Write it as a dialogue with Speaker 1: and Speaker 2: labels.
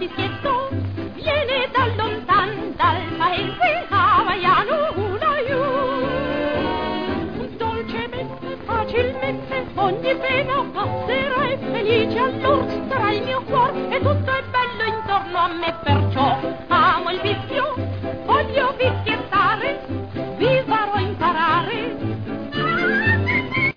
Speaker 1: scherzo viene da lontan, dal paese hawaiano Hulaiu. Dolcemente, facilmente, ogni pena passerai felice, allor sarai il mio cuore e tutto è bello intorno a me per